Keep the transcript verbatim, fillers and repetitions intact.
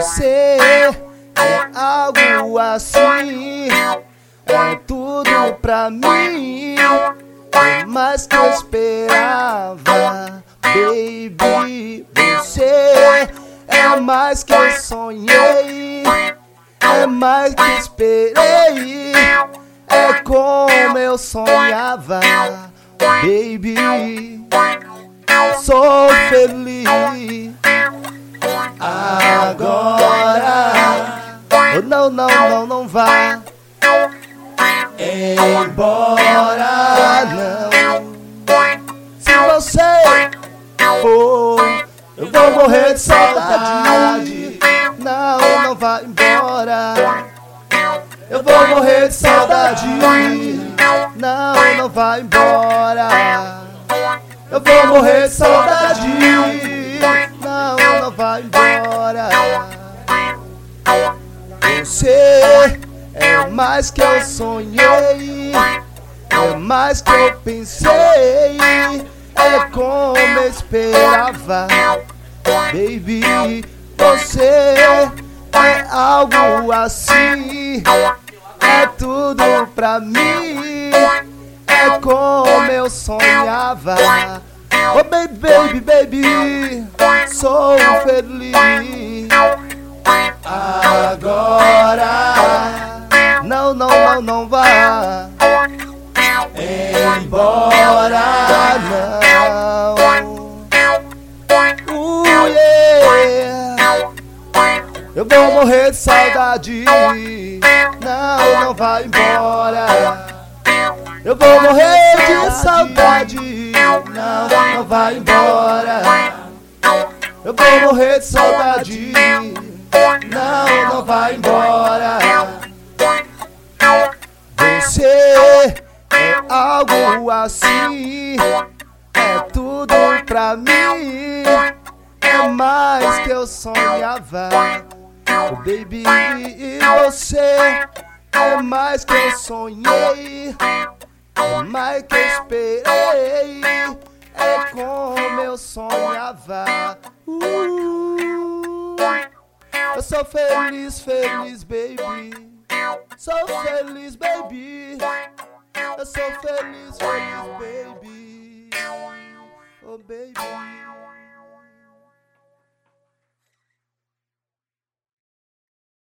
Você é algo assim, é tudo pra mim, é mais que eu esperava, baby. Você é mais que eu sonhei, é mais que esperei, é como eu sonhava, baby. Sou feliz agora. Oh, não, não, não, não vá embora, não. Se você for, eu vou morrer de saudade. Não, não vá embora. Eu vou morrer de saudade. Não, não vá embora. Eu vou morrer de saudade. Não, não vai embora. Você é mais que eu sonhei, é mais que eu pensei, é como eu esperava, baby. Você é algo assim, é tudo pra mim, é como eu sonhava. Oh baby, baby, baby, sou feliz agora. Não, não, não, não vá embora, não. Uh, yeah. Eu vou morrer de saudade. Não, não vai embora. Eu vou morrer de saudade. Não, não vai embora. Eu vou morrer de saudade. Não, não vai embora. Você é algo assim, é tudo pra mim, é mais que eu sonhava, oh baby. Você é mais que eu sonhei, é mais que eu esperei, é como eu sonhava. uh, Eu sou feliz, feliz, baby. Sou feliz, baby. Eu sou feliz, feliz, baby. Oh baby.